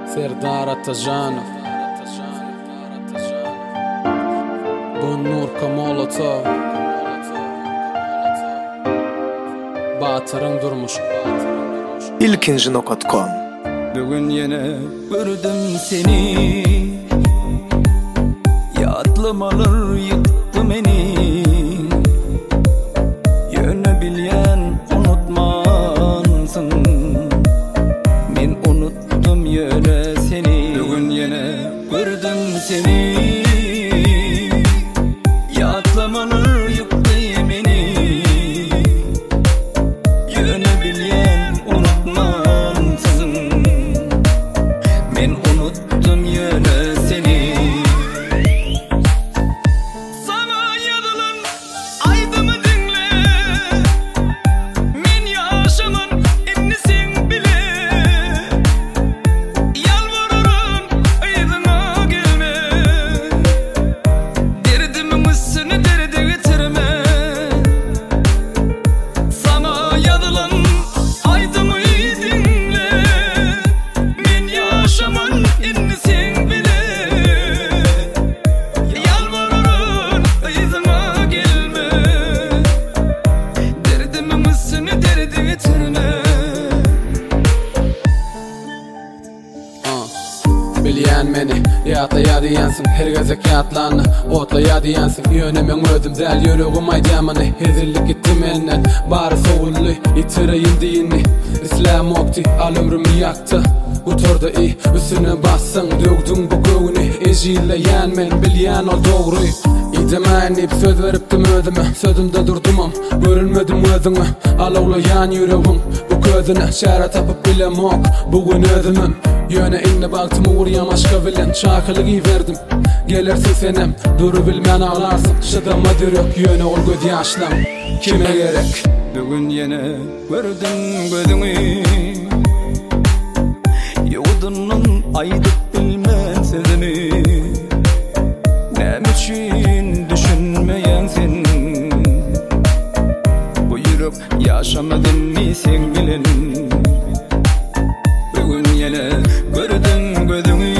Serdar Atajanov, Bunur Kamolotov, Batırın Durmuş. ilkinji.com. Bugün yine gördüm seni, yatlamalar yıktı beni. Yönü bilyen unutmansın, men unuttum yöne seni. Bugün yine gördüm seni, yatlamalar yıktı beni. Yönü bilyen unutmansın, men unuttum yöne seni. Sana yazılan aydımı dinle, men yaşamın ennisin bile. Yalvarırım aydına gelme, derdimin üstüne derdi getirme. Sana yazılan aydımı dinle, men yaşamın ennisin bile. Yalvarırım aydına gelme, derdimin üstüne derdi getirme. Bilyen meni, yatla diyensin, her gezek yatlanı, otla diyensin. Yönemen ödüm del, yürüğüm aydamını, hezillik gitti menden. Bari soğullu, itireyim diyini, İslam okti, al ömrümü yaktı. Uturdu iyi, üstüne bassın, döktün bu kövünü. Ejiyle yenmen, bilyen ol doğru. İdemenip söz veriptim ödüme, sözümde durdumam, görülmedim özüme. Alavla yan yüreğim, bu közüne şara tapıp bilemok. Bugün özümüm, yöne inne baktım uğrayam aşka bilen. Çakılı giyiverdim, gelirsin senem, duru bilmen ağlarsın. Şıdama dürük, yöne ol göz yaşlam, kime gerek? Bugün yine gördüm gözünü, yudunun aydıp bilmen sözünü. Nem için düşünmeyensin, bu yürüp yaşamadın mı sen bilin. Bugün yine gördüm gözünü,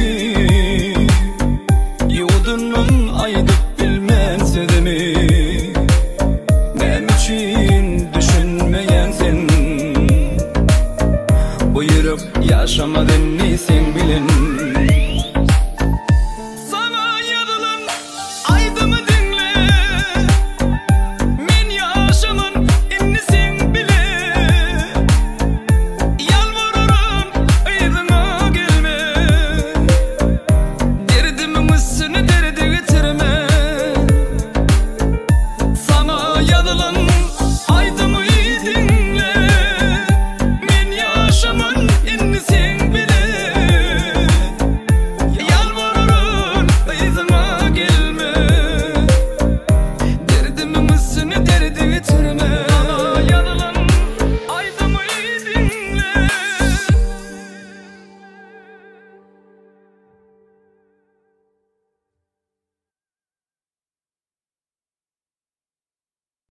yudunun aydıp bilmen sözünü. Nem için düşünmeyensin, bu yürüp yaşamadın mı sen bilin.